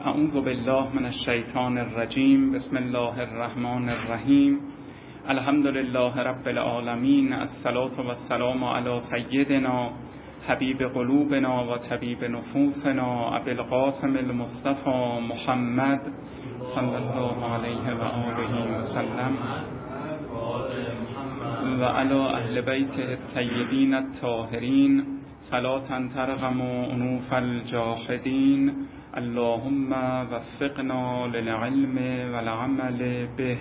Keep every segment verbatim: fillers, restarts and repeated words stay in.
اعوذ بالله من الشیطان الرجیم. بسم الله الرحمن الرحیم. الحمد لله رب العالمین. الصلاة و السلام علی سیدنا حبیب قلوبنا و طبیب نفوسنا ابی القاسم المصطفى محمد صلی الله علیه و آله و سلم و علی اهل بیته الطیبین الطاهرین صلاة ترغم انوف الجاحدین. اللهم وفقنا للعلم والعمل به.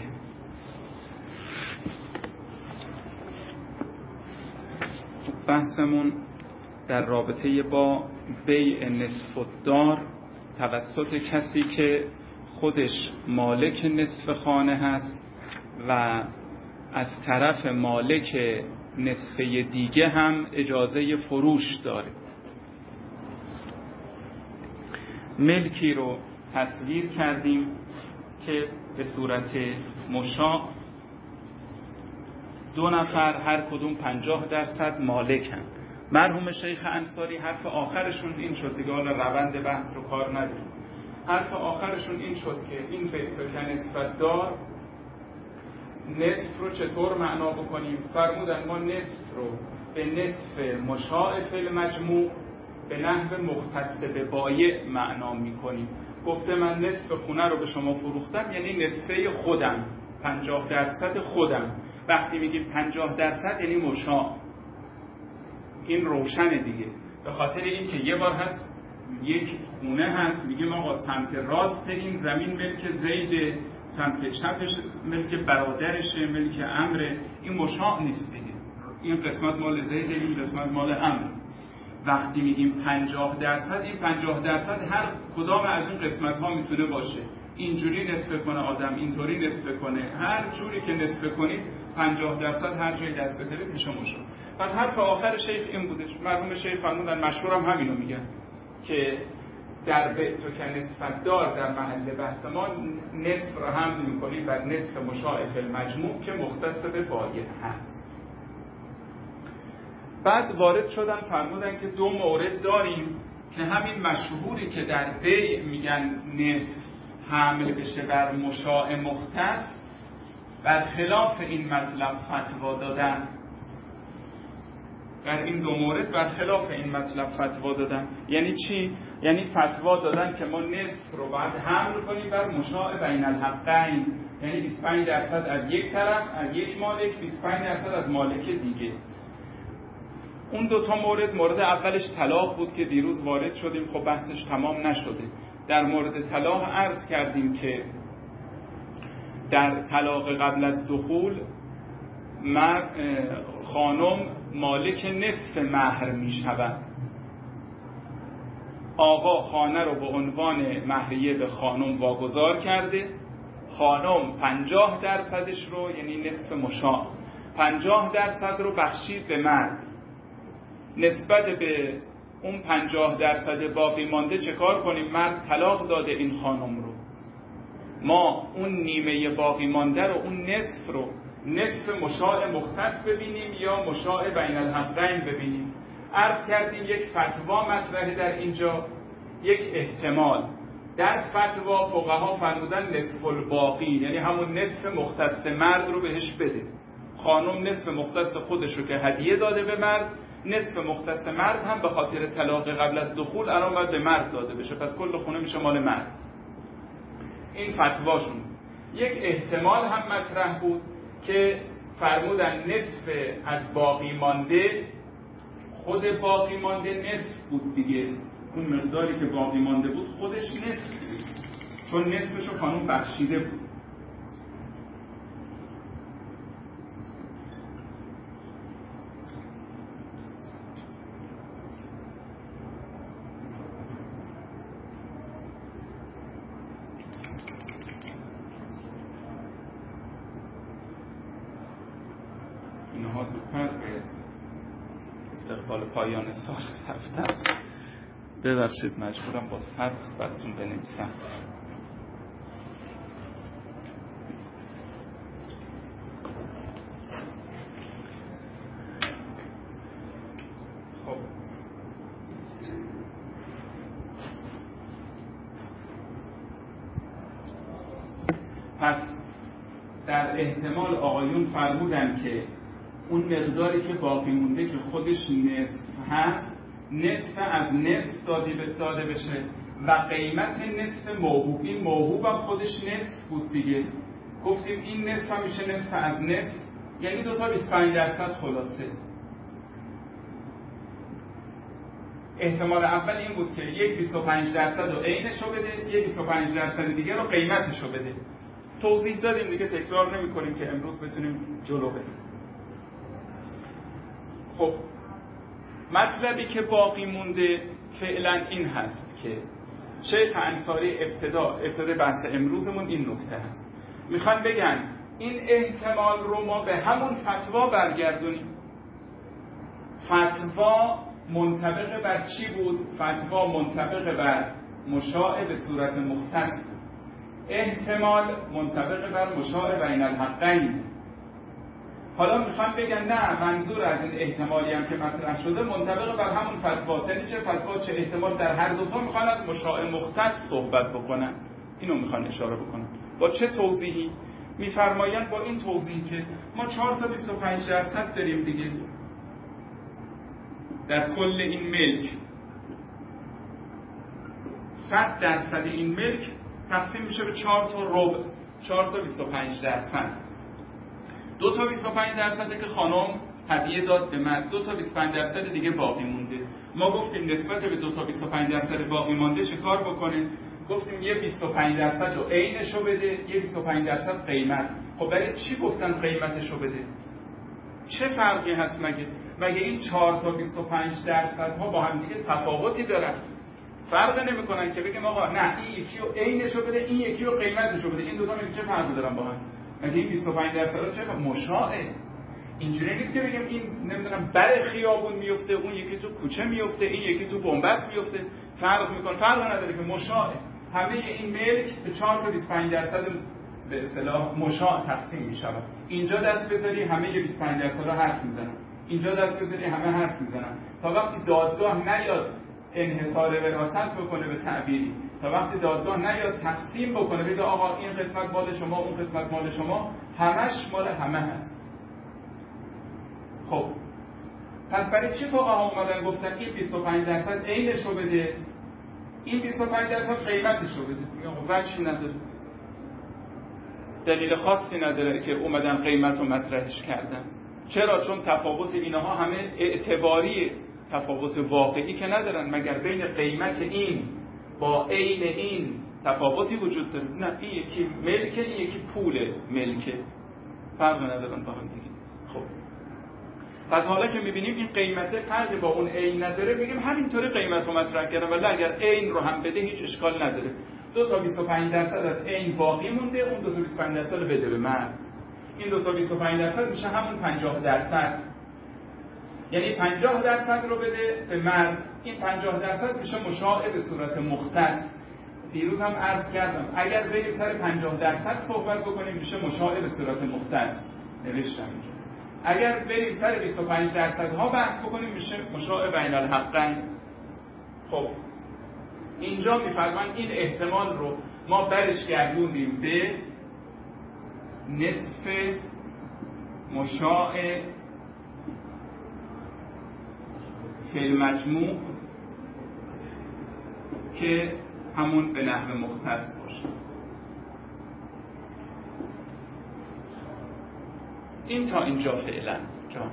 بحثمون در رابطه با بیع نصف الدار توسط کسی که خودش مالک نصف خانه هست و از طرف مالک نصفه دیگه هم اجازه فروش داره. ملکی رو تصویر کردیم که به صورت مشاع دو نفر هر کدوم پنجاه درصد مالکن. مرحوم شیخ انصاری حرف آخرشون این شد دیگه، حالا روند بحث رو کار نداریم، حرف آخرشون این شد که این بیت که نسبت دار نصف رو چطور معنا بکنیم. فرمودن ما نصف رو به نصف مشاع فی المجموع به نحو مختص به بایع معنا میکنیم. گفته من نصف خونه رو به شما فروختم یعنی نصفه خودم، پنجاه درصد خودم. وقتی میگیم پنجاه درصد یعنی مشاع، این روشنه دیگه. به خاطر این که یه بار هست یک خونه هست میگیم آقا سمت راست این زمین ملک زید، سمت چپش ملک برادرشه، ملک عمره. این مشاع نیست دیگه، این قسمت مال زید، این قسمت مال عمر. وقتی میگیم پنجاه درصد، این پنجاه درصد هر کدام از این قسمت ها میتونه باشه. اینجوری نصف کنه آدم، اینطوری نصف کنه، هر جوری که نصف کنید پنجاه درصد هر جایی دست بذارید میشه مشاع. پس حرف آخر شیخ این بودش. مرحوم شیخ فرمودن، مشهورم همینو میگن که در بیت که نصف دار در محل بحث ما نصف رو حمل میکنیم بر نصف مشاع فی المجموع که مختص به بایع هست. بعد وارد شدن فرمودن که دو مورد داریم که همین مشهوری که در بیع میگن نصف حمل بشه بر مشاع مختص، بر خلاف این مطلب فتوا دادن. در این دو مورد بر خلاف این مطلب فتوا دادن. یعنی چی؟ یعنی فتوا دادن که ما نصف رو باید حمل کنیم بر مشاع بین الحقین، یعنی بیست و پنج درصد از یک طرف، از یک مالک، بیست و پنج درصد از مالک دیگه. اون دو تا مورد، مورد اولش طلاق بود که دیروز وارد شدیم، خب بحثش تمام نشده. در مورد طلاق عرض کردیم که در طلاق قبل از دخول مرد خانم مالک نصف مهر می شود. آقا خانه رو به عنوان مهریه به خانم واگذار کرده، خانم پنجاه درصدش رو یعنی نصف مشاع، پنجاه درصد رو بخشید به مرد. نسبت به اون پنجاه درصد باقی مانده چه کار کنیم؟ مرد طلاق داده این خانم رو، ما اون نیمه باقی مانده رو، اون نصف رو نصف مشاع مختص ببینیم یا مشاع بین الحقین ببینیم. عرض کردیم یک فتوا مطرحه در اینجا، یک احتمال. در فتوا فقها فرمودن نصف الباقی، یعنی همون نصف مختص مرد رو بهش بده. خانم نصف مختص خودش رو که هدیه داده به مرد، نصف مختص مرد هم به خاطر طلاق قبل از دخول الان باید به مرد داده بشه، پس کل خونه میشه مال مرد. این فتواشون. یک احتمال هم مطرح بود که فرمودن نصف از باقی مانده، خود باقی مانده نصف بود دیگه، اون مقداری که باقی مانده بود خودش نصف بود، چون نصفشو خانم بخشیده بود. اینها زودتر به استقبال پایان سال رفتن. ببخشید مجبورم با سبز براتون بنویسم. خب پس در احتمال آقایون فرمودن که اون مقداری که باقی مونده که خودش نصف هست، نصف از نصف داده بشه و قیمت نصف موهوب، این موهوب هم خودش نصف بود دیگه، گفتیم این نصف هم میشه نصف از نصف، یعنی دو تا بیست و پنج درصد خلاصه. احتمال اول این بود که یک بیست و پنج درصد رو عینشو بده، یک بیست و پنج درصد دیگه رو قیمتشو بده. توضیح دادیم دیگه، تکرار نمی کنیم که امروز بتونیم جلو بریم. خب مطلبی که باقی مونده فعلا این هست که شیخ انصاری ابتدا ابتدا بحث امروزمون این نکته هست، میخوان بگن این احتمال رو ما به همون فتوا برگردونیم. فتوا منطبق بر چی بود؟ فتوا منطبق بر مشاع به صورت مختص، احتمال منطبق بر مشاع بین الحقین. حالا میخوان بگن نه، منظور از این احتمالی هم که مطرح شده منطبق بر همون فتوا، یعنی چه فتوا چه احتمال در هر دو تا میخوان از مشاع مختص صحبت بکنن. اینو میخوان اشاره بکنن. با چه توضیحی؟ میفرمایند با این توضیح که ما چهار تا بیست و پنج درصد داریم دیگه در کل این ملک، صد درصد این ملک تقسیم میشه به چهار تا ربع، چهار تا بیست و پنج درصد. دو تا بیست و پنج درصد که خانم هدیه داد به من، دو تا بیست و پنج درصد دیگه باقی مونده. ما گفتیم نسبت به دو تا بیست و پنج درصد باقی مونده چه کار بکنه؟ گفتیم یه بیست و پنج درصد رو عینشو بده، یه بیست و پنج درصد قیمت. خب برای چی گفتن قیمتشو بده؟ چه فرقی هست مگه؟ مگه این چهار تا بیست و پنج درصد ها با هم دیگه تفاوتی دارن؟ فرق نمیکنن که بگیم آقا نه این یکی رو عینشو بده، این یکی رو قیمتشو بده. این دو تا چه فرقی دارن با هم؟ مگه این بیست و پنج درصد ها چه مشاعه؟ اینجوری نیست که بگیم این نمیدونم بر خیابون میفته، اون یکی تو کوچه میفته، این یکی تو بنبست میفته، فرق میکنه. فرق نداره که مشاعه. همه این ملک به چهار تا بیست و پنج درصد به اصطلاح مشاع تقسیم میشود. اینجا دست بذاری همه بیست و پنج درصد حرف میزنن، اینجا دست بذاری همه حرف میزنن، تا وقتی دادگاه نیاد انحصار وراثت بکنه به تعبیری، تا وقتی دادگاه نیاد تقسیم بکنه بگه آقا این قسمت مال شما اون قسمت مال شما، همش مال همه هست. خب پس برای چی فقها اومدن گفتن این بیست و پنج درصد عینشو بده، این بیست و پنج درصد قیمتشو بده؟ میگم وجهی نداره، دلیل خاصی نداره که اومدن قیمت رو مطرحش کردن. چرا؟ چون تفاوت اینها همه اعتباریه، تفاوت واقعی که ندارن. مگر بین قیمت این با عین این تفاوتی وجود داره؟ نه، این یکی ملکه این یکی پول ملکه، فرق ندارن با هم دیگه. خب پس حالا که میبینیم این قیمته فرقی با اون عین نداره، بگیم همینطوری قیمت رو مطرح کردن، ولی اگر عین رو هم بده هیچ اشکال نداره. دو تا بیست و پنج درصد از عین باقی مونده، اون دو تا بیست و پنج درصد رو بده به من. این دو تا بیست و پنج درصد میشه همون پنجاه درصد، یعنی پنجاه درصد رو بده به مرد، این پنجاه درصد میشه مشاع به صورت مختص. دیروز هم عرض کردم اگر بریم سر پنجاه درصد صحبت بکنیم میشه مشاع به صورت مختص، نوشتم اینجا. اگر بریم سر بیست و پنج درصد ها بحث بکنیم میشه مشاع بین الحقین. خب اینجا میفرمان این احتمال رو ما برش گردونیم به نصف مشاع فی المجموع که همون به نحو مختص باشه. این تا اینجا فعلا جان.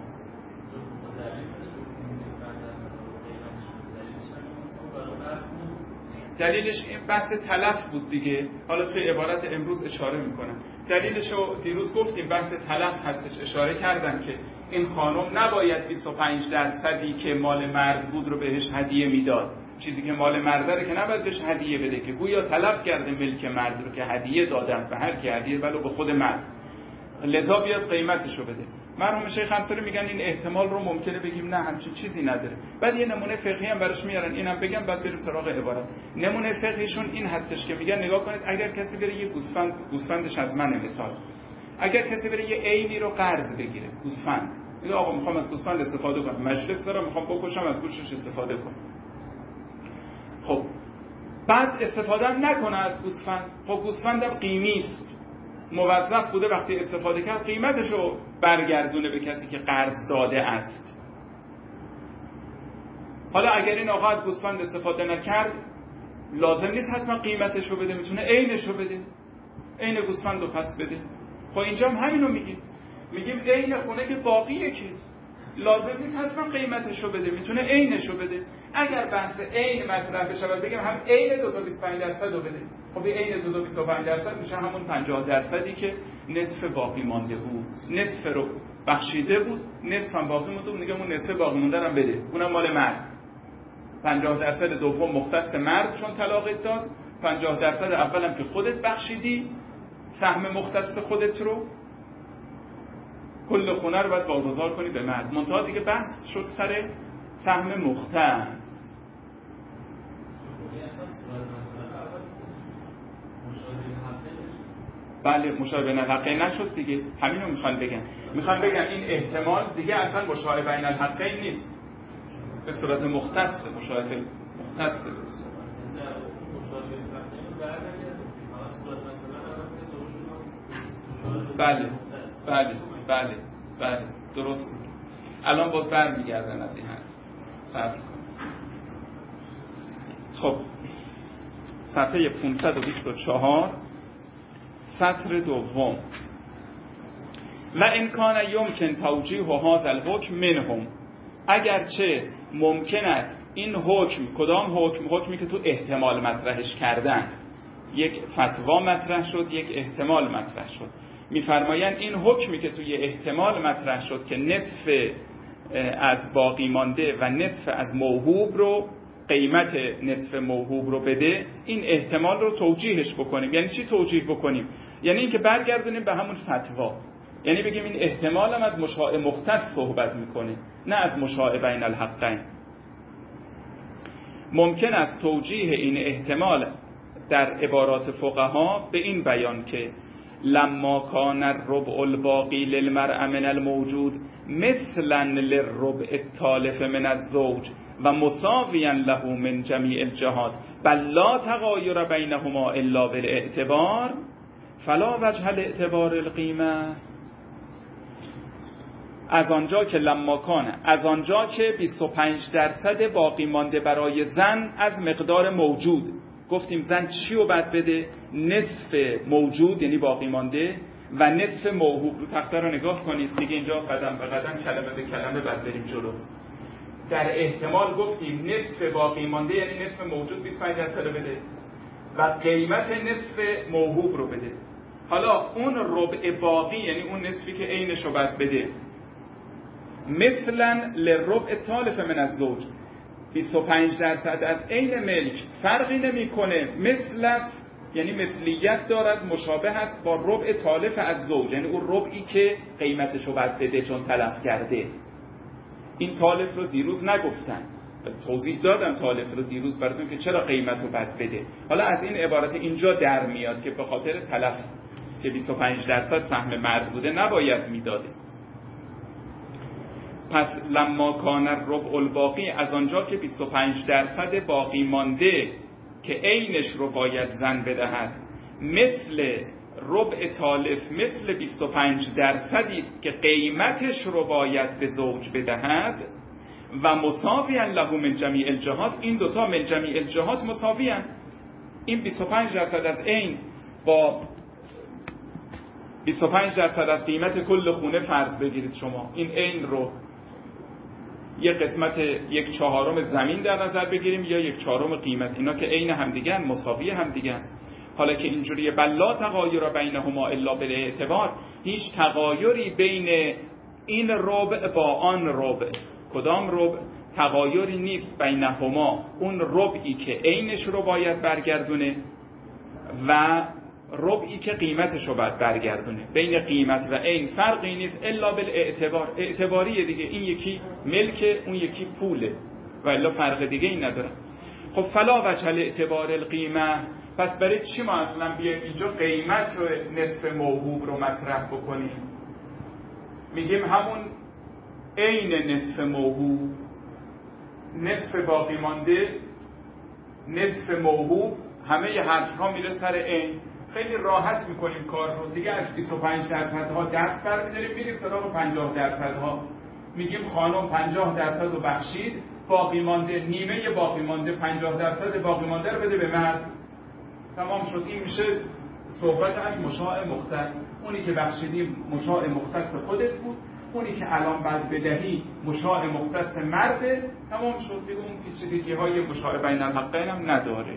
دلیلش این بحث تلف بود دیگه، حالا توی عبارت امروز اشاره میکنم. دلیلش رو دیروز گفتیم، بحث تلف هستش، اشاره کردن که این خانم نباید بیست و پنج درصدی که مال مرد بود رو بهش هدیه میداد، چیزی که مال مرده که نباید بهش هدیه بده، که گویا تلف کرده ملک مرد رو که هدیه داده است به هر کی هدیه ولو به خود مرد، لذا بیاد قیمتش رو بده. مرحوم شیخ انصاری میگن این احتمال رو ممکنه بگیم نه همچین چیزی نداره. بعد یه نمونه فقهی هم براش میارن، اینم بگم بعد بریم سراغ عبارت. نمونه فقهیشون این هستش که میگن نگاه کنید اگر کسی بره یه گوسفند، گوسفندش از من مثال، اگر کسی بره یه عینی رو قرض بگیره، گوسفند، میگه آقا میخوام از گوسفند استفاده کنم، مجلس دارم میخوام بکشم از گوشتش استفاده کنم. خب بعد استفاده هم نکنه از گوسفند، خب گوسفندم قیمی است، موظف بوده وقتی استفاده کرد قیمتش رو برگردونه به کسی که قرض داده است. حالا اگر این آقا از گوسفند استفاده نکرد لازم نیست حتما قیمتش رو بده، میتونه عینش رو بده، عین گوسفند رو پس بده. خب اینجا هم همین رو میگیم، میگیم عین خونه که باقیه که لازم نیست حتما قیمتش رو بده، میتونه عینش رو بده. اگر بحث عین مطرح بشه و بگیم هم عین دو تا بیست و پنج درصد رو بده، خب عین دو تا بیست و پنج درصد میشه همون پنجاه درصدی که نصف باقی مانده بود، نصف رو بخشیده بود، نصف هم باقی مونده بود، میگم اون نصف باقی مونده رو بده، اونم مال مرد. پنجاه درصد دوم مختص مرد چون طلاقت داد، پنجاه درصد اولم که خودت بخشیدی سهم مختص خودت رو، کل خونه رو باید واگذار کنی به مرد. منتها دیگه بحث شد سر سهم مختص. بله مشابه بین الحقین نشد دیگه، همین رو میخوان بگن. میخوان بگن این احتمال دیگه اصلا مشابه بین الحقین نیست، به صورت مختص، مشابه مختص درست. بله بله بله بله درست. الان باز برمیگردن از این حرف. صبر کن. خب صفحه پانصد و بیست و چهار سطر دوم. و امکان یمکن توجیه هذا الحکم منهم، اگرچه ممکن است این حکم، کدام حکم؟ حکمی که تو احتمال مطرحش کردن، یک فتوا مطرح شد، یک احتمال مطرح شد. میفرمایند این حکمی که توی احتمال مطرح شد که نصف از باقی مانده و نصف از موهوب رو، قیمت نصف موهوب رو بده، این احتمال رو توجیهش بکنیم. یعنی چی توجیه بکنیم؟ یعنی اینکه برگردونیم به همون فتوا، یعنی بگیم این احتمال هم از مشاع مختص صحبت میکنه، نه از مشاع بین الحقین. ممکن است توجیه این احتمال در عبارات فقها به این بیان که لما کان الربع الباقی للمرء من الموجود مثلا للربع التالف من الزوج و مساویا له من جمیع الجهات بل لا تغایر بینهما الا بالاعتبار فلا وجه لاعتبار القیمه. از آنجا که لما کانه، از آنجا که بیست و پنج درصد باقی مانده برای زن از مقدار موجود، گفتیم زن چی رو باید بده؟ نصف موجود یعنی باقی مانده و نصف موهوب. رو تخته رو نگاه کنید دیگه، اینجا قدم به قدم کلمه به کلمه بعد بریم جلو. در احتمال گفتیم نصف باقی مانده یعنی نصف موجود بیست و پنج درصد رو بده و قیمت نصف موهوب رو بده. حالا اون ربع باقی یعنی اون نصفی که عینش رو باید بده، مثلا لربع تالف من الزوج، بیست و پنج درصد از عین ملک فرقی نمیکنه، مثل است یعنی مثلیت دارد، مشابه است با ربع تالف از زوج، یعنی اون ربعی که قیمتش رو باید بده چون تلف کرده. این تالف رو دیروز نگفتن، توضیح دادم تالف رو دیروز براتون که چرا قیمت رو باید بده. حالا از این عبارت اینجا در میاد که به خاطر تلف که بیست و پنج درصد سهم مرد بوده نباید میداده. پس لما کان الربع الباقی، از آنجا که بیست و پنج درصد باقی مانده که عینش رو باید زن بدهد، مثل ربع تالف، مثل بیست و پنج درصدی است که قیمتش رو باید به زوج بدهد و مساویا له من جمیع الجهات، این دوتا من جمیع الجهات مساویان. این بیست و پنج درصد از عین با بیست و پنج درصد از قیمت کل خونه فرض بگیرید شما، این عین رو یک قسمت یک چهارم زمین در نظر بگیریم یا یک چهارم قیمت، اینا که عین همدیگن، مساوی همدیگن. حالا که اینجوریه بل لا تغایر بینهما الا بالاعتبار، هیچ تغایری بین این ربع با آن ربع، کدام ربع؟ تغایری نیست بینهما، اون ربعی که عینش رو باید برگردونه و ربعی که قیمتش رو باید برگردونه. بین قیمت و عین فرقی نیست الا بالاعتبار، اعتباریه دیگه، این یکی ملک اون یکی پوله و الا فرق دیگه این نداره. خب فلا وجه اعتبار القیمه، پس برای چی ما اصلا بیایم اینجا قیمت رو نصف موهوب رو مطرح بکنیم؟ میگیم همون عین نصف موهوب، نصف باقی مانده، نصف موهوب، همه ی حرف ها میره سر عین. خیلی راحت میکنیم کار رو دیگه، از بیست و پنج درصد ها دست برمی‌داریم میریم سراغ پنجاه درصد ها، میگیم خانم پنجاه درصد رو بخشید، باقی مانده نیمه باقی مانده پنجاه درصد باقی مانده رو بده به مرد، تمام شد. این میشه صحبت از مشاع مختص. اونی که بخشیدیم مشاع مختص خودت بود، اونی که الان بعد بدهی مشاع مختص مرده، تمام شد دیگه. اون پیچیدگی های مشاع بین الحقین هم نداره.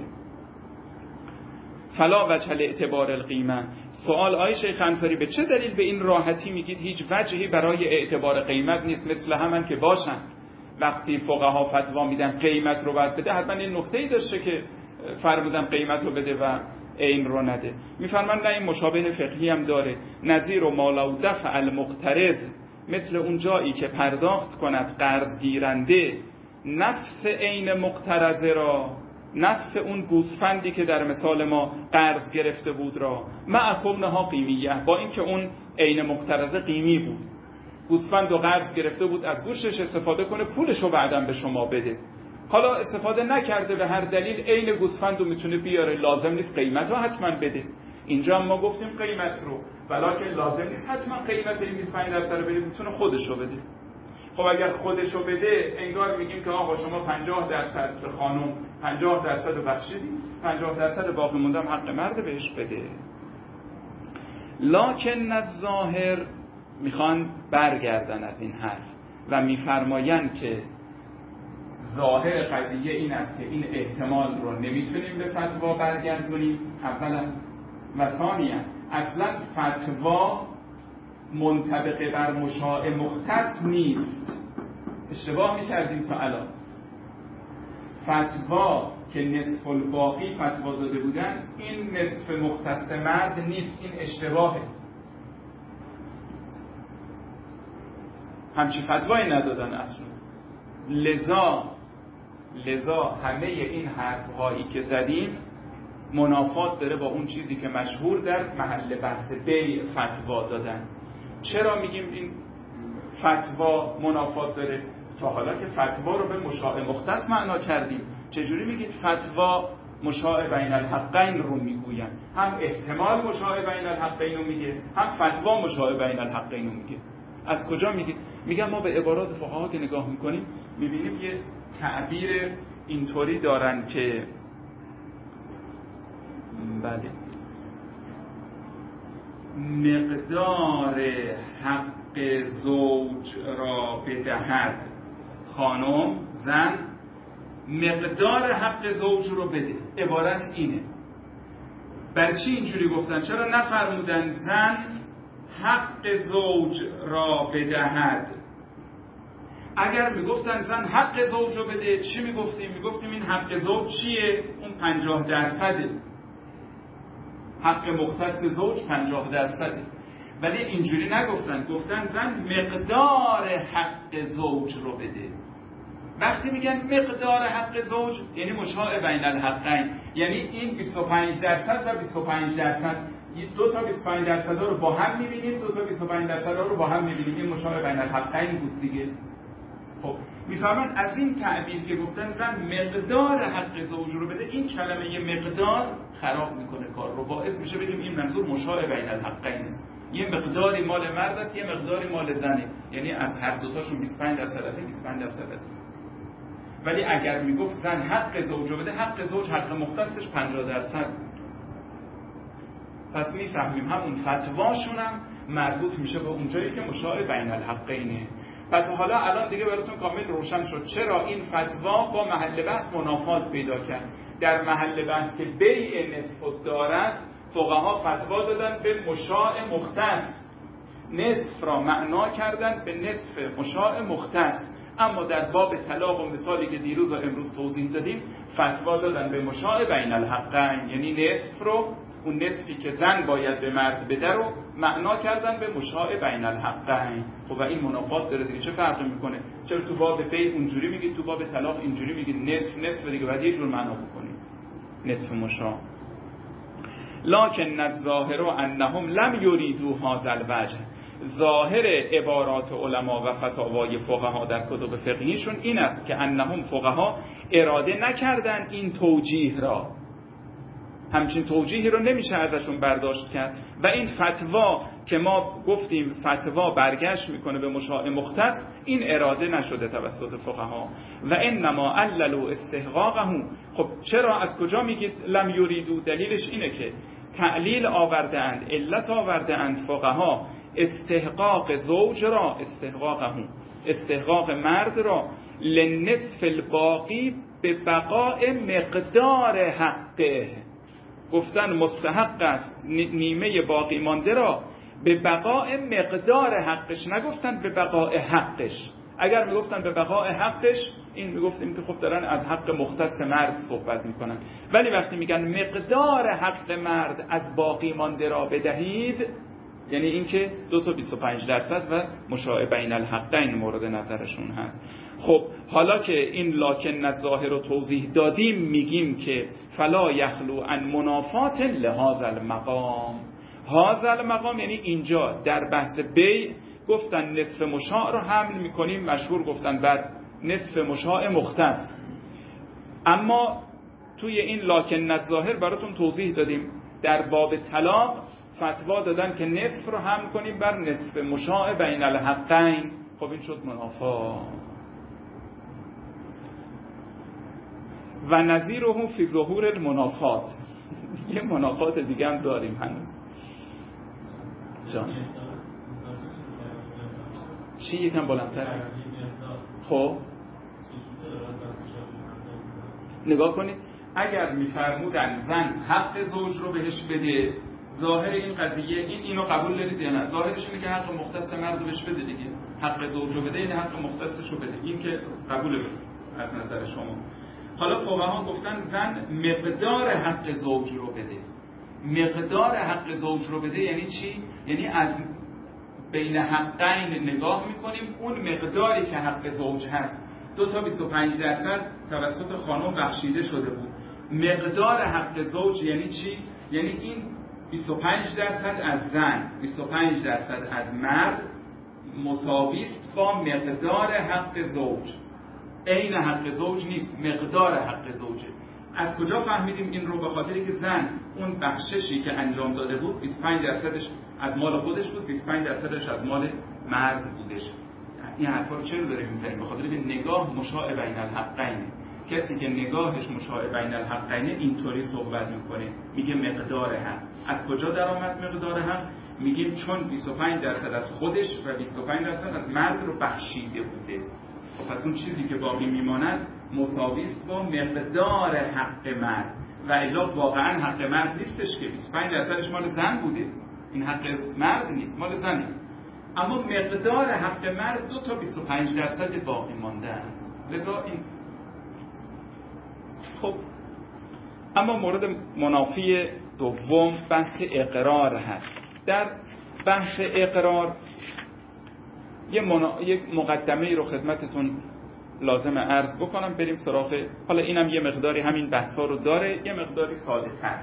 فلا وجه اعتبار القیمه. سوال آی شیخ انصاری به چه دلیل به این راحتی میگید هیچ وجهی برای اعتبار قیمت نیست؟ مثل همن که باشن وقتی فقها فتوا میدن قیمت رو باید بده، حتما این نکته‌ای داشته که فرمودن قیمت رو بده و عین رو نده. میفرمان نه، این مشابه فقهی هم داره. نظیر و مالو دفع المقترض، مثل اون جایی که پرداخت کند قرض گیرنده نفس عین مقترضه را، نفس اون گوسفندی که در مثال ما قرض گرفته بود را، مع کونها قیمیه، با اینکه اون عین مقترضه قیمی بود، گوسفند رو قرض گرفته بود از گوشتش استفاده کنه، پولش رو بعداً به شما بده. حالا استفاده نکرده به هر دلیل، عین گوسفند رو میتونه بیاره، لازم نیست قیمت رو حتما بده. اینجا ما گفتیم قیمت رو، ولی که لازم نیست حتما قیمت بدیم بیست و پنج درصد رو بده، میتونه خودش رو بده. خب اگر خودش رو بده، انگار میگیم که آقا شما پنجاه درصد به خانم، پنجاه درصد رو بخشیدی، پنجاه درصد باقی مونده هم حق مرد بهش بده. لکن الظاهر میخوان برگردن از این حرف و میفرمایند که ظاهر قضیه این است که این احتمال رو نمیتونیم به فتوا برگردونیم اولا، و ثانیا اصلا فتوا منطبق بر مشاع مختص نیست. اشتباه میکردیم تا الان. فتوا که نصف الباقی فتوا داده بودن، این نصف مختص مرد نیست، این اشتباهه. همچی فتوایی ندادن اصلا. لذا لذا همه این حرفهایی که زدیم منافات داره با اون چیزی که مشهور در محل بحث بیع فتوا دادن. چرا میگیم این فتوا منافات داره؟ تا حالا که فتوا رو به مشاع مختص معنا کردیم، چجوری میگید فتوا مشاع بین الحقین رو میگوین؟ هم احتمال مشاع بین الحقین رو میگه، هم فتوا مشاع بین الحقین رو میگه. از کجا میگید؟ میگم ما به عبارات فقها که نگاه میکنیم میبینیم یه تعبیر اینطوری دارن که بله مقدار حق زوج را بدهد خانم، زن مقدار حق زوج رو بده. عبارت اینه. بر چی اینجوری گفتن؟ چرا نفرمودن زن حق زوج را بدهد؟ اگر میگفتن زن حق زوج رو بده، چی میگفتیم؟ میگفتیم این حق زوج چیه؟ اون پنجاه درصده. حق مختص زوج پنجاه درصده. ولی اینجوری نگفتن، گفتن زن مقدار حق زوج رو بده. وقتی میگن مقدار حق زوج یعنی مشاع بین الحقین، یعنی این بیست و پنج درصد و بیست و پنج درصد، دو تا بیست و پنج درصد رو با هم میبینیم، دو تا بیست و پنج درصد رو با هم میبینیم. این مشاع بین الحقین بود دیگه. خب میفهمن از این تعبیر که گفتن زن مقدار حق زوج رو بده، این کلمه یه مقدار خراب میکنه کار رو، باعث میشه بگیم این منظور مشاع بین الحقین، یه مقداری مال مرد است، یه مقداری مال زنه، یعنی از هر دو تاشون بیست و پنج درصد است، بیست و پنج درصد است. ولی اگر میگفت زن حق زوج رو بده، حق زوج حق مختصش پنجاه درصد بود. پس میفهمیم همون فتواشون هم مربوط میشه به اونجایی که مشاع بین الحقینه. پس حالا الان دیگه براتون کامل روشن شد چرا این فتوا با محل بحث منافات پیدا کرد. در محل بحث که بیع نصف الدار است، فقها فتوا دادن به مشاع مختص، نصف را معنا کردن به نصف مشاع مختص. اما در باب طلاق و مثالی که دیروز و امروز توضیح دادیم، فتوا دادن به مشاع بین الحقین، یعنی نصف رو، اون نصفی که زن باید به مرد بده رو معنا کردن به مشاع بین الحقین. خب و این منافات داره دیگه، چه فرقی میکنه؟ چرا تو باب بیع اونجوری میگید، تو باب طلاق اینجوری میگید؟ نصف نصف دیگه باید یه جور معنا بکنید، نصف مشاع. لکن الظاهر انهم لم یریدوا هذا الوجه. ظاهر عبارات علما و فتاوای فقها در کتب فقهیشون این است که انهم فقها اراده نکردن این توجیه را. همچین توجیهی رو نمیشه ازشون برداشت کرد و این فتوا که ما گفتیم فتوا برگشت میکنه به مشاع مختص، این اراده نشده توسط فقها و انما عللوا استحقاقه. خب چرا، از کجا میگید لم یریدو؟ دلیلش اینه که تعلیل آورده اند، علت آورده اند فقها استحقاق زوج را، استحقاقه، استحقاق مرد را لنصف الباقی به بقاء مقدار حقه. گفتن مستحق است نیمه باقی مانده را به بقاء مقدار حقش، نگفتن به بقاء حقش. اگر میگفتن به بقاء حقش، این میگفتیم که خب دارن از حق مختص مرد صحبت میکنن، ولی وقتی میگن مقدار حق مرد از باقی مانده را بدهید، یعنی اینکه دو تا بیست و پنج درصد و مشاع بین الحقین مورد نظرشون هست. خب حالا که این لکن الظاهر رو توضیح دادیم، میگیم که فلا یخلو عن منافات لهذا المقام. هذا المقام یعنی اینجا در بحث بیع گفتن نصف مشاع رو حمل میکنیم، مشهور گفتن بر نصف مشاع مختص، اما توی این لکن الظاهر براتون توضیح دادیم در باب طلاق فتوا دادن که نصف رو حمل کنیم بر نصف مشاع بین الحقین. خب این شد منافات. و نظیره فی ظهور المنافات. یه منافات دیگه هم داریم هنوز. جان چی یکم بلندتر؟ خب نگاه کنید، اگر میفرمودن زن حق زوج رو بهش بده، ظاهر این قضیه این اینو قبول دارید یا نه؟ ظاهرش اینه که حق مختص مرد رو بهش بده دیگه، حق زوج رو بده، این حق مختصش رو بده، این که قبول از نظر شما. حالا فقها گفتن زن مقدار حق زوج رو بده. مقدار حق زوج رو بده یعنی چی؟ یعنی از بین حقین نگاه میکنیم، اون مقداری که حق زوج هست دو تا بیست و پنج درصد توسط خانم بخشیده شده بود. مقدار حق زوج یعنی چی؟ یعنی این بیست و پنج درصد از زن، بیست و پنج درصد از مرد مساوی است با مقدار حق زوج. عین حق زوج نیست، مقدار حق زوجه. از کجا فهمیدیم این رو؟ به خاطری که زن اون بخششی که انجام داده بود بیست و پنج درصدش از مال خودش بود، بیست و پنج درصدش از مال مرد بودش. این حرفا رو چرا داریم می‌زنیم؟ به خاطر که نگاه مشاع بین الحقینه. کسی که نگاهش مشاع بین الحقینه اینطوری صحبت میکنه، میگه مقدار حق. از کجا درآمد مقدار حق؟ میگیم چون بیست و پنج درصد از خودش و بیست و پنج درصد از مرد رو بخشیده بوده، پس اون چیزی که باقی میماند مساوی است با مقدار حق مرد. و الا واقعا حق مرد نیستش که بیست و پنج درصدش مال زن بوده، این حق مرد نیست، مال زنه. اما مقدار حق مرد دو تا بیست و پنج درصد باقی مانده است. لذا این خب اما مورد منافی دوم بحث اقرار هست. در بحث اقرار یه منا... یک مقدمه رو خدمتتون لازم عرض بکنم، بریم سراغ. حالا اینم یه مقداری همین بحثا رو داره، یه مقداری ساده تر.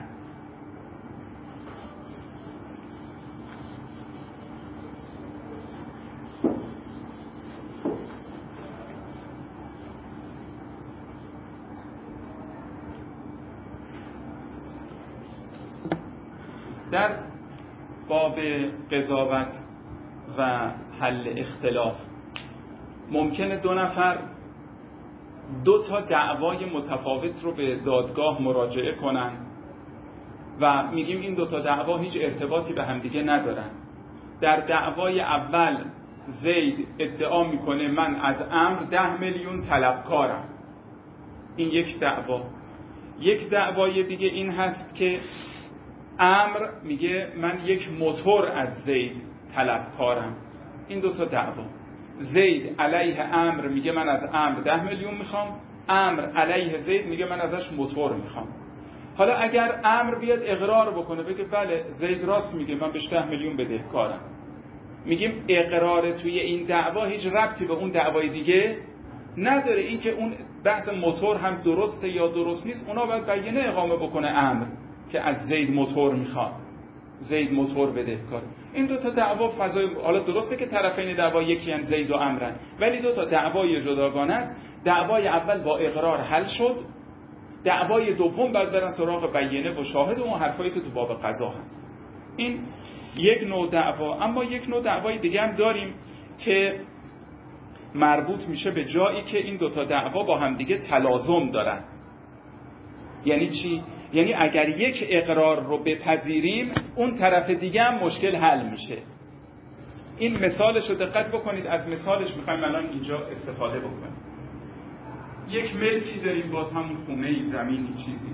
در باب قضاوت و حل اختلاف ممکنه دو نفر دو تا دعوای متفاوت رو به دادگاه مراجعه کنن و میگیم این دو تا دعوا هیچ ارتباطی به همدیگه ندارن. در دعوای اول زید ادعا میکنه من از عمرو ده میلیون طلبکارم، این یک دعوا. یک دعوای دیگه این هست که عمرو میگه من یک موتور از زید طلبکارم، این دو تا دعوا. زید علیه عمرو میگه من از عمرو ده میلیون میخوام، عمرو علیه زید میگه من ازش موتور میخوام. حالا اگر عمرو بیاد اقرار بکنه بگه بله زید راست میگه من بهش ده میلیون بدهکارم، میگیم اقرار توی این دعوا هیچ ربطی به اون دعوای دیگه نداره. این که اون بحث موتور هم درسته یا درست نیست اونا باید بیانیه اقامه بکنه عمرو که از زید موتور میخواد، زید موتور بدهکار. این دو تا دعوا فضای، حالا درسته که طرفین دعوا یکی ان زید و عمرو، ولی دو تا دعوای جداگانه است. دعوای اول با اقرار حل شد، دعوای دوم بعد برن سراغ بیینه و شاهد و اون حرفایی که تو باب قضا هست. این یک نوع دعوا. اما یک نوع دعوای دیگه هم داریم که مربوط میشه به جایی که این دوتا دعوا با هم دیگه تلازم دارن. یعنی چی؟ یعنی اگر یک اقرار رو بپذیریم اون طرف دیگه هم مشکل حل میشه. این مثالش رو دقت بکنید، از مثالش میخوایم الان اینجا استفاده بکنیم. یک ملکی داریم، باز همون خونه‌ای، زمینی، چیزی.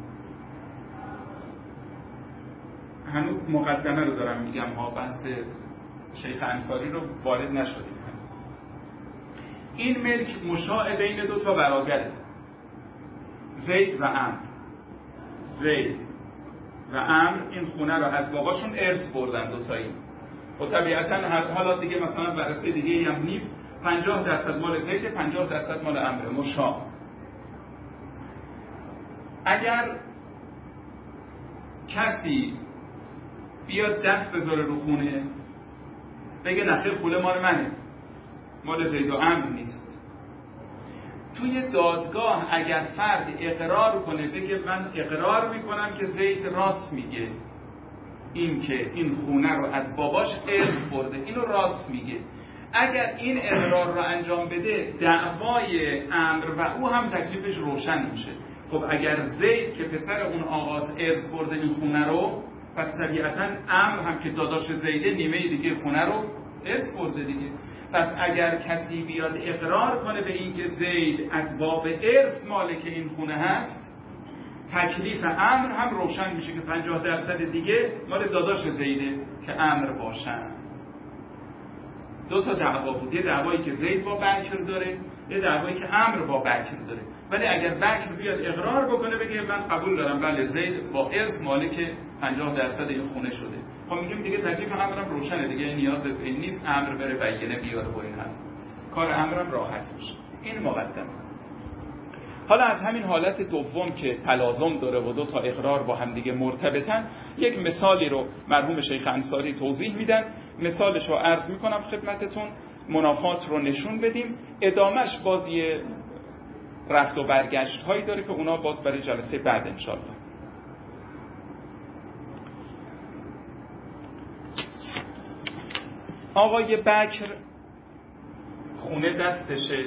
هنوز مقدمه رو دارم میگم ها، بحث شیخ انصاری رو وارد نشدیم. این ملک مشاع بین دو تا برادره، زید و عمرو. زید و عمرو این خونه رو از باباشون ارث بردن دوتایی. و طبیعتاً هر حالا دیگه مثلا ورثه دیگه هم نیست، پنجاه درصد مال زید، پنجاه درصد مال عمرو، مشاع. اگر کسی بیاد دست بذاره رو خونه بگه نخیر خونه مال منه، مال زید و عمرو نیست، توی دادگاه اگر فرد اقرار کنه بگه من اقرار میکنم که زید راست میگه، این که این خونه رو از باباش ارث برده، اینو راست میگه، اگر این اقرار رو انجام بده دعوای عمرو و او هم تکلیفش روشن میشه. خب اگر زید که پسر اون آغاز ارث برده این خونه رو، پس طبیعتاً عمرو هم که داداش زیده نیمه دیگه خونه رو ارث برده دیگه. پس اگر کسی بیاد اقرار کنه به این که زید از باب ارث مالک این خونه هست، تکلیف عمرو هم روشن میشه که پنجاه درصد دیگه مال داداش زیده که عمرو باشن. دو تا دعوا بود، یه دعوایی که زید با بکر داره، یه دعوایی که عمرو با بکر داره. ولی اگر بکر بیاد اقرار بکنه بگه من قبول دارم بله زید با ارث مالک پنجاه درصد این خونه شده، خب میگیم دیگه تکلیف عمرو هم روشنه دیگه، نیاز به این نیست عمرو بره بیینه بیاره با این حرف، کار عمرو هم راحت میشه. این مقدمه. حالا از همین حالت دوم که تلازم داره و دو تا اقرار با هم دیگه مرتبطن، یک مثالی رو مرحوم شیخ انصاری توضیح میدن. مثالش رو عرض میکنم خدمتتون، منافات رو نشون بدیم. ادامش باز یه رفت و برگشت هایی داره که اونا باز برای جلسه بعد انشاءالله. آقای بکر خونه دستشه،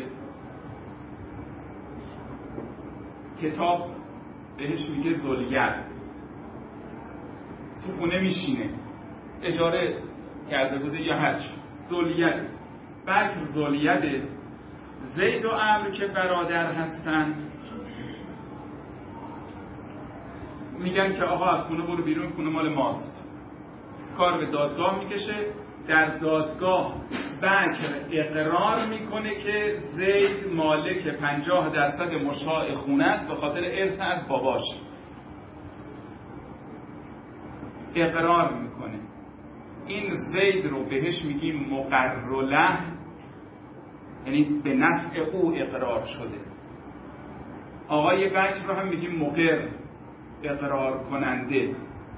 کتاب بهش میگه ذوالید، تو خونه میشینه، اجاره کرده بوده یا هرچی، ذوالید. بکر ذوالید، زید و عمرو که برادر هستن میگن که آقا از خونه برو بیرون، خونه مال ماست. کار به دادگاه میکشه. در دادگاه بکر اقرار میکنه که زید مالک پنجاه درصد مشاع خونه است به خاطر ارث از باباش. اقرار میکنه. این زید رو بهش میگیم مقر له، یعنی به نفع او اقرار شده. آقای بکر رو هم میگیم مقر، اقرار کننده.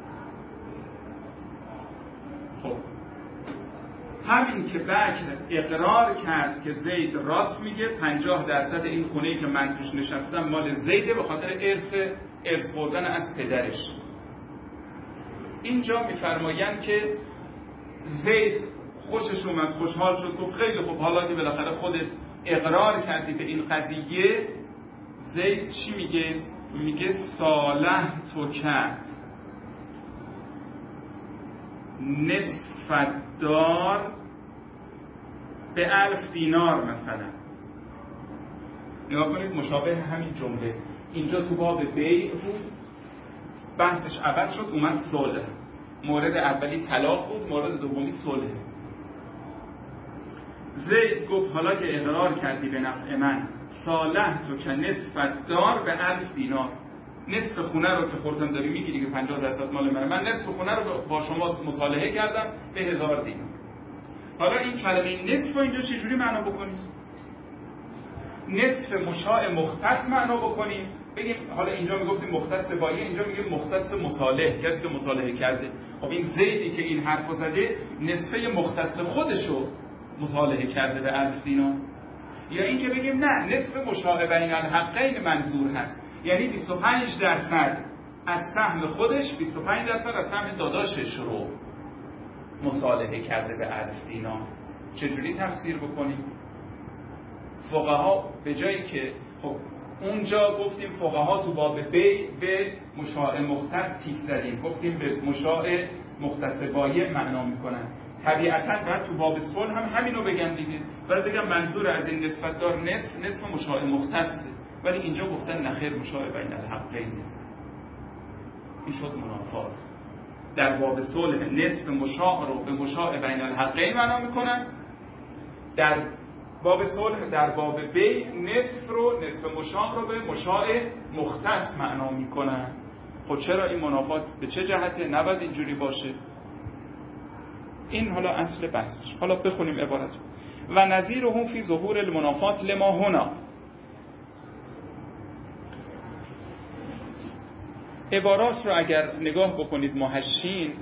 خب همین که بکر اقرار کرد که زید راست میگه، پنجاه درصد این خونه‌ای که من توش نشستم مال زیده به خاطر ارث ارث بردن از پدرش. اینجا میفرمایند که زید خوشش اومد، خوشحال شد، گفت خیلی خوب، حالا که بالاخره خودت اقرار کردی به این قضیه. زید چی میگه؟ میگه صالح تو کرد نصف دار به الف دینار مثلا. نگاه کنید مشابه همین جمله اینجا تو باب بیع بود، بحثش عوض شد اومد صلح. مورد اولی طلاق بود، مورد دومی صلح. زید گفت حالا که اقرار کردی به نفع من، صالح تو که نصف دار به الف دینار، نصف خونه رو که خودم داری میگیری که پنجاه درصد مال منه، من نصف خونه رو با شما مصالحه کردم به هزار دینار. حالا این کلمه نصف رو اینجا چجوری معنا بکنیم؟ نصف مشاع مختص معنا بکنیم، بگیم حالا اینجا میگفتیم مختص بایع، اینجا میگیم مختص مصالح، کسی که مصالحه کرده. خب این زیدی که این حرفو زده نصفه مختص خودشو مصالحه کرده به الف دینار. یا این که بگیم نه، نصف مشاع بین الحقین منظور هست، یعنی بیست و پنج درصد از سهم خودش، بیست و پنج درصد از سهم داداشش رو مصالحه کرده به الف دینار. چجوری تفسیر بکنیم؟ فقها به جایی که خب اونجا گفتیم فقها تو باب بی به مشاع مختص تیک زدیم، گفتیم به مشاع مختص بایع معنا میکنن، طبیعتاً باید تو باب صلح هم همینو بگن دیگه، باید بگم منظور از این نسبت دار نصف نصف مشاع مختصه، ولی اینجا گفتن نخیر مشاع بین الحقین. این شد منافات. در باب صلح نصف مشاع رو به مشاع بین الحقین معنا میکنن، در باب صلح در باب بی نصف رو نصف مشاع رو به مشاع مختص معنا میکنن. خب چرا این منافات به چه جهته؟ نباید اینجوری باشه. این حالا اصل بحثش. حالا بخونیم عبارت. و نظیره فی ظهور المنافات لما هنا. عبارات رو اگر نگاه بکنید محشین،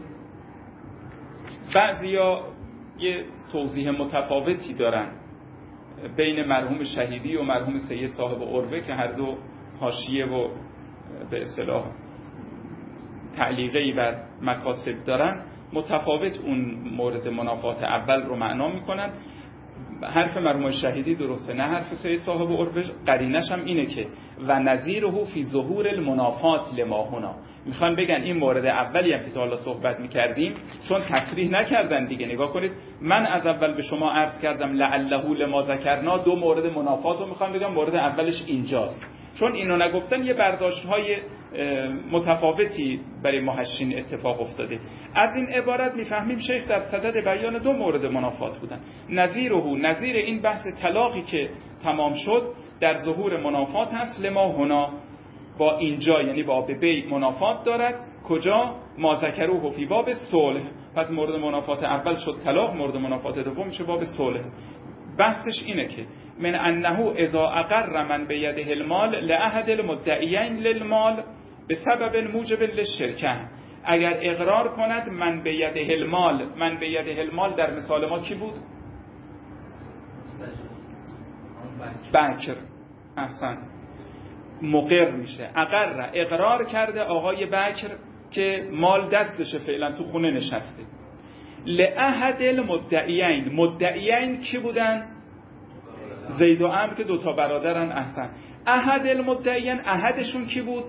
بعضیا یه توضیح متفاوتی دارن بین مرحوم شهیدی و مرحوم سید صاحب عروه که هر دو حاشیه و به اصطلاح تعلیقی بر مکاسب دارن، متفاوت اون مورد منافات اول رو معنا میکنن. حرف مرحوم شهیدی درسته، نه حرف سید صاحب عروه. قرینش هم اینه که و نظیره فی ظهور المنافات لما هنا. میخوان بگن این مورد اولی هم که تا حالا صحبت میکردیم چون تصریح نکردن دیگه. نگاه کنید، من از اول به شما عرض کردم لعله لما ذکرنا، دو مورد منافات رو میخوان بگم، مورد اولش اینجاست. چون اینو نگفتن یه برداشت‌های متفاوتی برای محشین اتفاق افتاده. از این عبارت میفهمیم شیخ در صدد بیان دو مورد منافات بودن. نظیره، نظیر این بحث طلاقی که تمام شد در ظهور منافات هست لما هنا، با اینجا یعنی با بی منافات دارد. کجا؟ ما ذکروه فی باب صلح. پس مورد منافات اول شد طلاق، مورد منافات دوم میشه باب صلح. بحثش اینه که من انه اذا اقر من بیده المال لاحد المدعیین للمال بسبب موجب للشرکه، اگر اقرار کند من بیده المال، من بیده المال در مثال ما کی بود؟ بکر. احسن، مقر میشه. اقر، اقرار کرده آقای بکر که مال دستشه، فعلا تو خونه نشسته. لاحد المدعیین، مدعیین کی بودن؟ زید و عمرو که دوتا برادرن. احسن. احد المدعیین، احدشون کی بود؟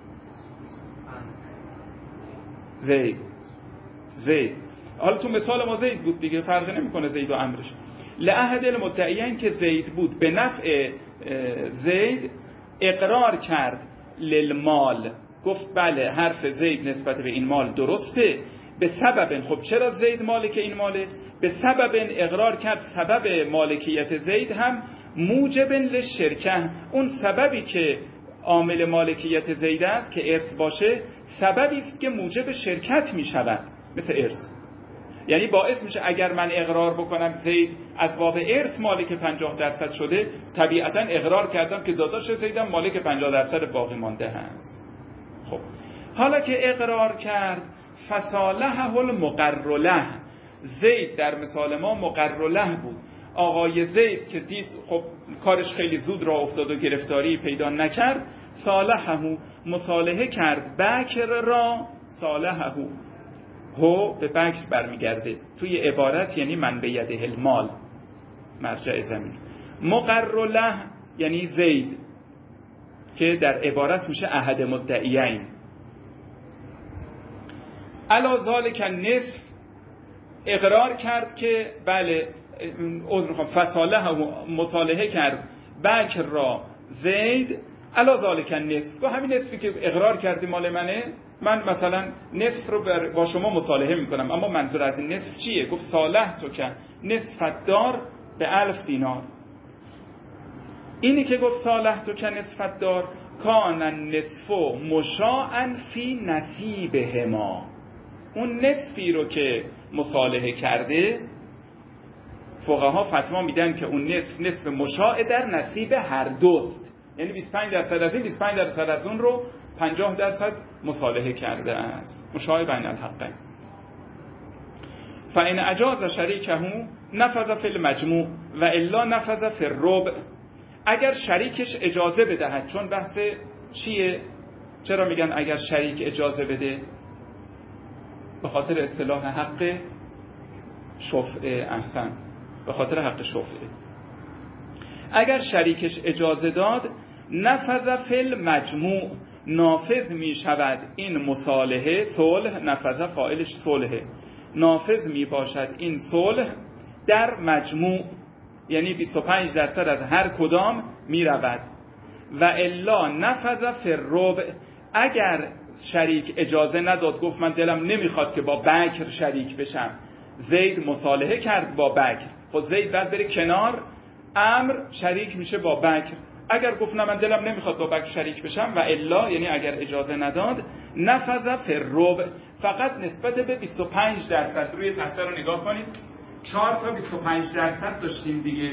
زید. زید. حالا تو مثال ما زید بود دیگه، فرقی نمیکنه زید و عمرش. لاحد المدعیین که زید بود، به نفع زید اقرار کرد للمال، گفت بله حرف زید نسبت به این مال درسته. به سبب، خب چرا زید مالک این ماله؟ به سبب اقرار کرد سبب مالکیت زید هم موجب للشرکه، اون سببی که عامل مالکیت زید است که ارث باشه، سببی است که موجب شرکت می شود، مثل ارث. یعنی باعث میشه اگر من اقرار بکنم زید از باب ارث مالک پنجاه درصد شده، طبیعتا اقرار کردم که داداش زیدم مالک پنجاه درصد باقی مانده هست. خب حالا که اقرار کرد فصالحه المقر له، زید در مثال ما مقر له بود. آقای زید که دید خب کارش خیلی زود راه افتاد و گرفتاری پیدا نکرد، صالحه، مصالحه کرد بکر را. صالحه هو به بکر برمیگرده توی عبارت، یعنی من به یده المال، مرجع زمین. مقر له یعنی زید که در عبارت میشه احد مدعیین. علا ذالک نصف، اقرار کرد که بله عذر میخوام فصالحه، مصالحه کرد بکر را زید. علا ذالک نصف، با همین نصفی که اقرار کردی مال منه، من مثلا نصف رو با شما مصالحه میکنم، اما منظور از این نصف چیه؟ گفت صالح تو که نصفت دار به الف دینار. اینی که گفت صالح تو که نصفت دار، کان النصف مشاعا فی نصیبهما، اون نصفی رو که مصالحه کرده فقها فتوا میدن که اون نصف نصف مشاع در نصیب هر دوست، یعنی بیست و پنج درصد از این بیست و پنج درصد از اون رو پنجاه درصد مصالحه کرده است، مشاع بین الحقین. فإن اجاز شریکه نفذ فی المجموع و الا نفذ فی الربع، اگر شریکش اجازه بدهد، چون بحث چیه؟ چرا میگن اگر شریک اجازه بده؟ به خاطر اصطلاح حق شفعه. احسن، به خاطر حق شفعه. اگر شریکش اجازه داد نفذ فی المجموع، نافذ می شود این مصالحه. صلح، نفذ فاعلش صلحه، نافذ می باشد این صلح در مجموع، یعنی بیست و پنج درصد از هر کدام می رود. و الا نفذ فی الربع، اگر شریک اجازه نداد، گفت من دلم نمیخواد که با بکر شریک بشم، زید مصالحه کرد با بکر، خب زید بعد بره کنار، امر شریک میشه با بکر. اگر گفت نه من دلم نمیخواد با بکر شریک بشم، و الا یعنی اگر اجازه نداد، نفذ فی الربع، فقط نسبت به بیست و پنج درصد. روی تخته رو نگاه کنید، چهار تا بیست و پنج درصد داشتیم دیگه.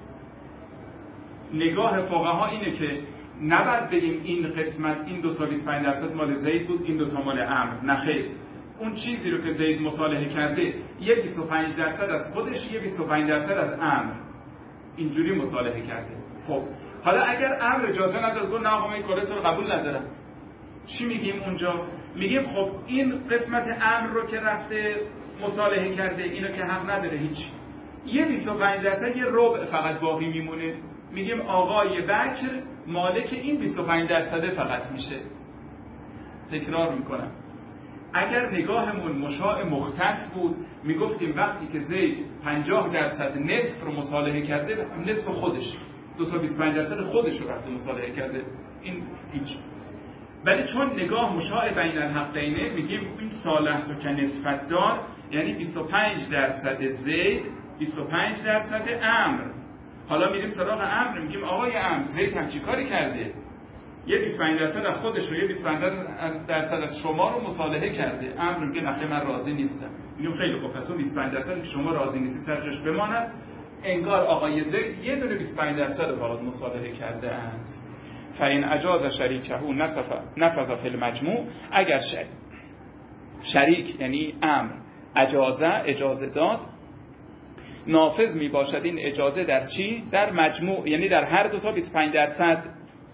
نگاه فقها اینه که نباید بگیم این قسمت، این دو تا بیست و پنج درصد مال زید بود، این دو تا مال امر. نه خیر، اون چیزی رو که زید مصالحه کرده یه بیست و پنج درصد از خودش، یه بیست و پنج درصد از امر، اینجوری مصالحه کرده. خب حالا اگر امر اجازه نداد، گفت نه آقا من این کار تو رو قبول ندارم، چی میگیم اونجا؟ میگیم خب این قسمت امر رو که رفته مصالحه کرده، اینو که حق نداره هیچ، یه بیست و پنج درصد، یه ربع فقط باقی میمونه. میگیم آقای بکر مالک این بیست و پنج درصد فقط میشه. تکرار میکنم، اگر نگاهمون مشاع مختص بود، میگفتیم وقتی که زید پنجاه درصد نصف رو مصالحه کرده، نصف خودش، دو تا بیست و پنج درصد خودش رو رفته مصالحه کرده، این هیچ. ولی چون نگاه مشاع بین الحقینه، میگیم این صالح تو که نسبت دار، یعنی بیست و پنج درصد زید، بیست و پنج درصد امر. حالا میریم سراغ امر، میگیم آقای امر، زید هم چی کاری کرده؟ یه بیست و پنج درصد از خودش رو، یه بیست و پنج درصد از شما رو مصالحه کرده. امر میگه نخیر من راضی نیستم. میگیم خیلی خوب، پس اون بیست و پنج درصد که شما راضی نیستی سرش بماند. انگار آقای زید یه دونه بیست و پنج درصد رو باهات مصالحه کرده است. فین اجاز شریکه نفذ فی المجموع، اگر شریک شریک یعنی امر اجازه اجازه داد، نافذ می باشد این اجازه در چی؟ در مجموع، یعنی در هر دو تا بیست و پنج درصد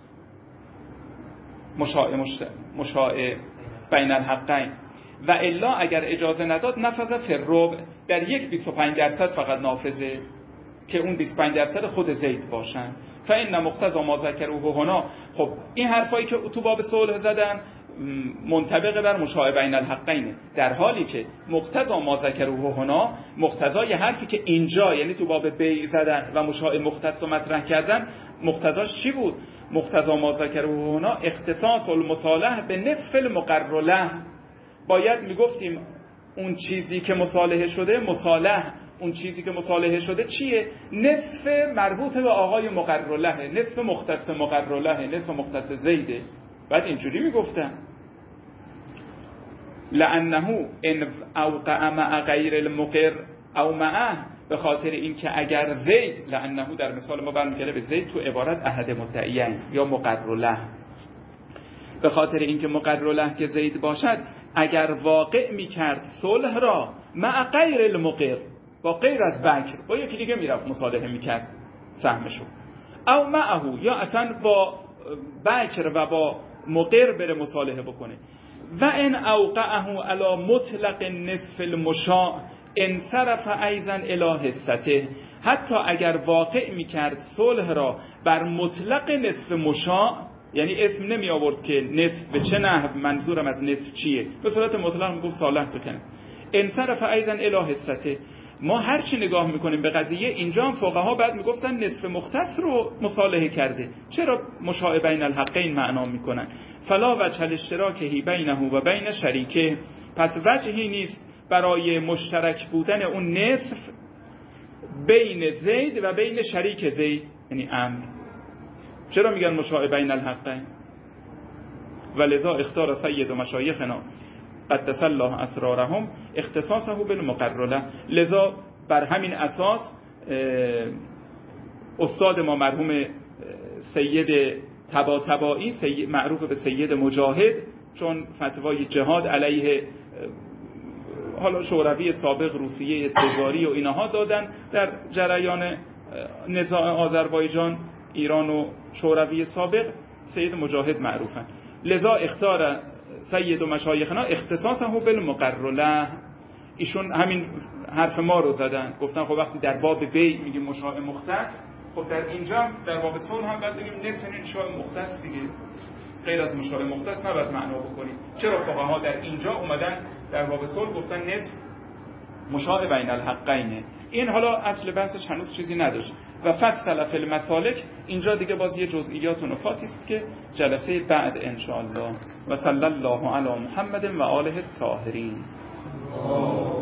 مشاع مشاع بین الحقین. و الا اگر اجازه نداد نفذ فی الربع، در یک بیست و پنج درصد فقط نافذه که اون بیست و پنج درصد خود زید باشن. فإن مقتضی ما ذکروه هنا، خب این حرفایی که تو باب صلح زدن منطبق بر مشاع بین الحقین، در حالی که مقتضی ما ذکروه هنا، مقتضای حرفی که اینجا یعنی تو باب بیع زدن و مشاع مختص رو مطرح کردن، مقتضاش چی بود؟ مقتضی ما ذکروه هنا اختصاص المصالح به نصف المقر له. باید میگفتیم اون چیزی که مصالحه شده، مصالح اون چیزی که مصالحه شده چیه؟ نصف مربوط به آقای مقر له، نصف مختص مقر له، نصف مختص زیده. بعد اینجوری میگفتن لانه ان اوقع مع غیر المقر او معه، به خاطر اینکه اگر زید، لانه در مثال ما برمیگرده به زید تو عبارت احد مدعیین یا مقر له، به خاطر اینکه مقر له که زید باشد، اگر واقع میکرد صلح را مع غیر المقر، با غیر از بکر، با یکی دیگه میرفت مصالحه میکرد سهمشو، او معه، یا اصلا با بکر و با مقر بره مصالحه بکنه. و ان اوقعه علی مطلق نصف المشاع انصرف ایضا الی حصته، حتی اگر واقع میکرد صلح را بر مطلق نصف مشاع، یعنی اسم نمی آورد که نصف به چه نحو، منظورم از نصف چیه، به صورت مطلق میگفت صالح تو کنه، انصرف ایضا الی حصته. ما هر چی نگاه میکنیم به قضیه، اینجا هم فقها بعد میگفتن نصف مختص رو مصالحه کرده، چرا مشاع بین الحقین معنا میکنن؟ فلا وجه الاشتراک بینه و بین شریکه، پس وجهی نیست برای مشترک بودن اون نصف بین زید و بین شریک زید، یعنی امر. چرا میگن مشاع بین الحقین؟ ولذا اختار سید و مشایخنا قدس الله اسرارهم اختصاصه بالمقر له، لذا بر همین اساس استاد ما مرحوم سید طباطبایی، سید معروف به سید مجاهد، چون فتوای جهاد علیه حالا شوروی سابق، روسیه تزاری و اینها دادن در جریان نزاع آذربایجان، ایران و شوروی سابق، سید مجاهد معروفن. لذا اختار سید و مشایخنا اختصاصه بالمقرله. ایشون همین حرف ما رو زدن، گفتن خب وقتی در باب بیع میگیم مشاع مختص، خب در اینجا در باب صلح هم باید بگیم نصف مشاع مختص دیگه، غیر از مشاع مختص نباید معنا بکنیم. چرا فقها در اینجا اومدن در باب صلح گفتن نصف مشاع بین الحقین؟ این حالا اصل بحثش هنوز چیزی نداشت. و فصل فی المسالک، اینجا دیگه باز یه جزئیات و نکاتی است که جلسه بعد ان شاء الله. و صلی الله علی محمد و آله الطاهرین.